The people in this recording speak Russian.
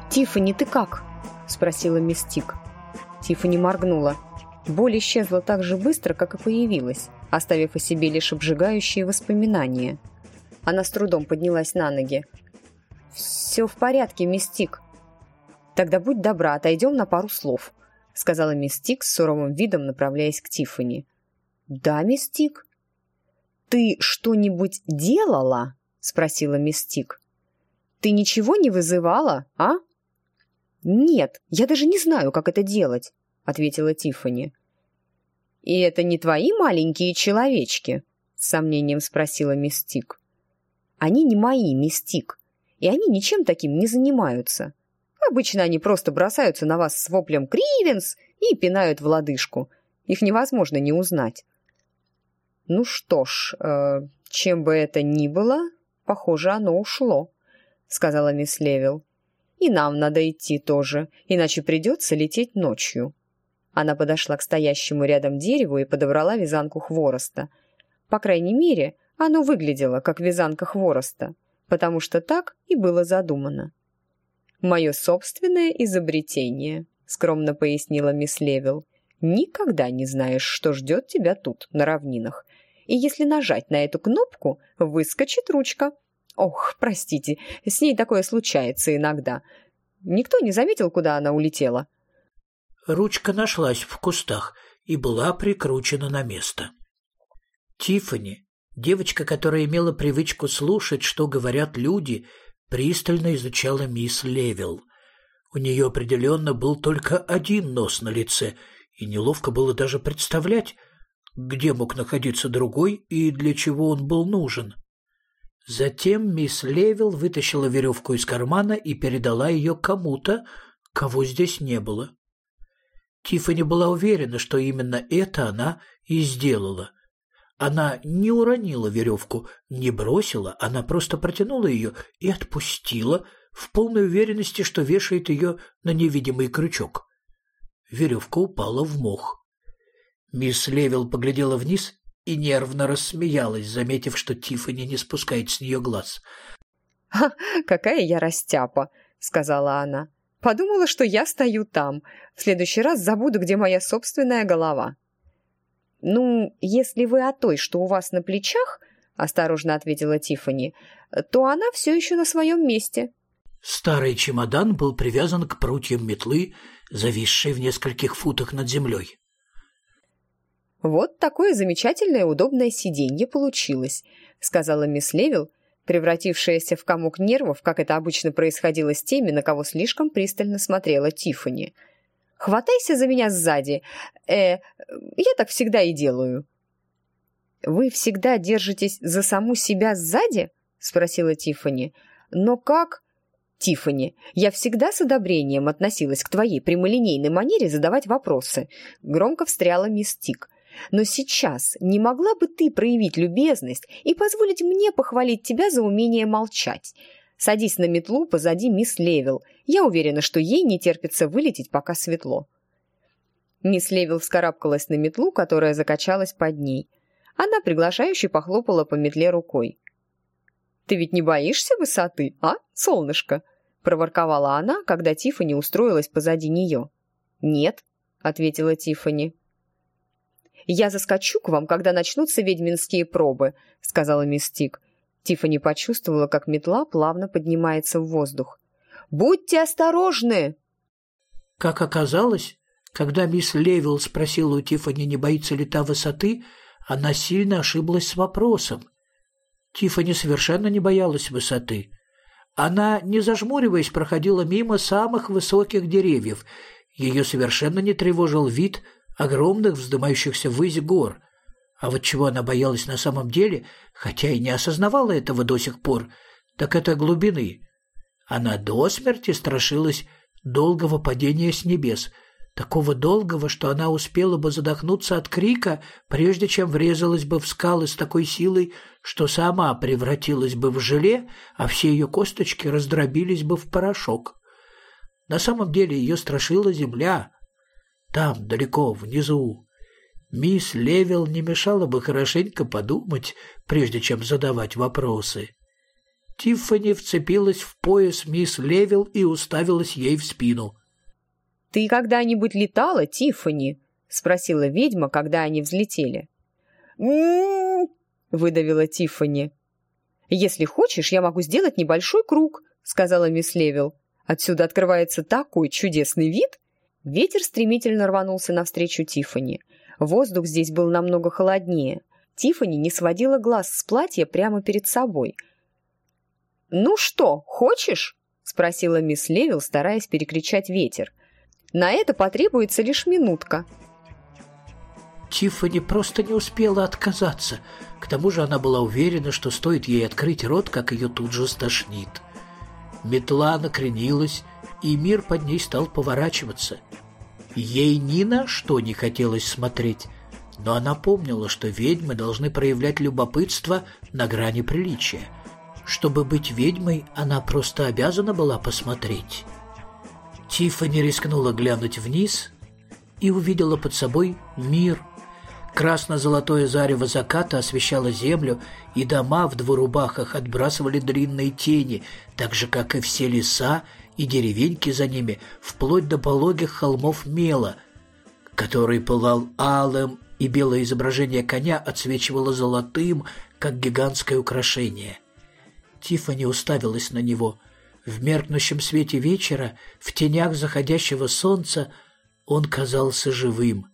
«Тиффани, ты как?» – спросила мисс Тик. Тиффани моргнула. Боль исчезла так же быстро, как и появилась, оставив о себе лишь обжигающие воспоминания. Она с трудом поднялась на ноги. «Все в порядке, мисс Тик». «Тогда будь добра, отойдем на пару слов», — сказала мисс Тик с суровым видом, направляясь к Тиффани. «Да, мисс Тик». «Ты что-нибудь делала?» — спросила мисс Тик. «Ты ничего не вызывала, а?» «Нет, я даже не знаю, как это делать», — ответила Тиффани. «И это не твои маленькие человечки?» — с сомнением спросила мисс Тик. «Они не мои, мисс Тик, и они ничем таким не занимаются. Обычно они просто бросаются на вас с воплем «Кривенс» и пинают в лодыжку. Их невозможно не узнать». «Ну что ж, чем бы это ни было, похоже, оно ушло», — сказала мисс Левил. «И нам надо идти тоже, иначе придется лететь ночью». Она подошла к стоящему рядом дереву и подобрала вязанку хвороста. По крайней мере, оно выглядело как вязанка хвороста, потому что так и было задумано. «Мое собственное изобретение», — скромно пояснила мисс Левил. «Никогда не знаешь, что ждет тебя тут, на равнинах. И если нажать на эту кнопку, выскочит ручка. Ох, простите, с ней такое случается иногда. Никто не заметил, куда она улетела?» Ручка нашлась в кустах и была прикручена на место. Тиффани, девочка, которая имела привычку слушать, что говорят люди, пристально изучала мисс Левил. У нее определенно был только один нос на лице, и неловко было даже представлять, где мог находиться другой и для чего он был нужен. Затем мисс Левил вытащила веревку из кармана и передала ее кому-то, кого здесь не было. Тиффани была уверена, что именно это она и сделала. Она не уронила веревку, не бросила, она просто протянула ее и отпустила, в полной уверенности, что вешает ее на невидимый крючок. Веревка упала в мох. Мисс Левил поглядела вниз и нервно рассмеялась, заметив, что Тиффани не спускает с нее глаз. «Ха, какая я растяпа!» — сказала она. «Подумала, что я стою там. В следующий раз забуду, где моя собственная голова». «Ну, если вы о той, что у вас на плечах, — осторожно ответила Тиффани, — то она все еще на своем месте». Старый чемодан был привязан к прутьям метлы, зависшей в нескольких футах над землей. «Вот такое замечательное удобное сиденье получилось», — сказала мисс Левил, превратившаяся в комок нервов, как это обычно происходило с теми, на кого слишком пристально смотрела Тиффани. «Хватайся за меня сзади. Я так всегда и делаю». «Вы всегда держитесь за саму себя сзади?» — спросила Тиффани. «Но как...» «Тиффани, я всегда с одобрением относилась к твоей прямолинейной манере задавать вопросы», — громко встряла мисс Тик. «Но сейчас не могла бы ты проявить любезность и позволить мне похвалить тебя за умение молчать? Садись на метлу позади мисс Левил. Я уверена, что ей не терпится вылететь, пока светло». Мисс Левил вскарабкалась на метлу, которая закачалась под ней. Она приглашающе похлопала по метле рукой. «Ты ведь не боишься высоты, а, солнышко?» — проворковала она, когда Тиффани устроилась позади нее. «Нет», — ответила Тиффани. «Я заскочу к вам, когда начнутся ведьминские пробы», — сказала мисс Тик. Тиффани почувствовала, как метла плавно поднимается в воздух. «Будьте осторожны!» Как оказалось, когда мисс Левил спросила у Тиффани, не боится ли та высоты, она сильно ошиблась с вопросом. Тиффани совершенно не боялась высоты. Она, не зажмуриваясь, проходила мимо самых высоких деревьев. Ее совершенно не тревожил вид огромных вздымающихся ввысь гор. А вот чего она боялась на самом деле, хотя и не осознавала этого до сих пор, так это глубины. Она до смерти страшилась долгого падения с небес, такого долгого, что она успела бы задохнуться от крика, прежде чем врезалась бы в скалы с такой силой, что сама превратилась бы в желе, а все ее косточки раздробились бы в порошок. На самом деле ее страшила земля. Там, далеко, внизу. Мисс Левил не мешало бы хорошенько подумать, прежде чем задавать вопросы. Тиффани вцепилась в пояс мисс Левил и уставилась ей в спину. «Ты когда-нибудь летала, Тиффани?» — спросила ведьма, когда они взлетели. «М-м-м!» — выдавила Тиффани. «Если хочешь, я могу сделать небольшой круг», — сказала мисс Левил. «Отсюда открывается такой чудесный вид!» Ветер стремительно рванулся навстречу Тиффани. Воздух здесь был намного холоднее. Тиффани не сводила глаз с платья прямо перед собой. «Ну что, хочешь?» — спросила мисс Левил, стараясь перекричать ветер. «На это потребуется лишь минутка». Тиффани просто не успела отказаться. К тому же она была уверена, что стоит ей открыть рот, как ее тут же стошнит. Метла накренилась, и мир под ней стал поворачиваться. Ей ни на что не хотелось смотреть, но она помнила, что ведьмы должны проявлять любопытство на грани приличия. Чтобы быть ведьмой, она просто обязана была посмотреть. Тиффани рискнула глянуть вниз и увидела под собой мир. Красно-золотое зарево заката освещало землю, и дома в двурубахах отбрасывали длинные тени, так же, как и все леса и деревеньки за ними, вплоть до пологих холмов Мела, который пылал алым, и белое изображение коня отсвечивало золотым, как гигантское украшение. Тиффани уставилась на него. В меркнущем свете вечера, в тенях заходящего солнца, он казался живым.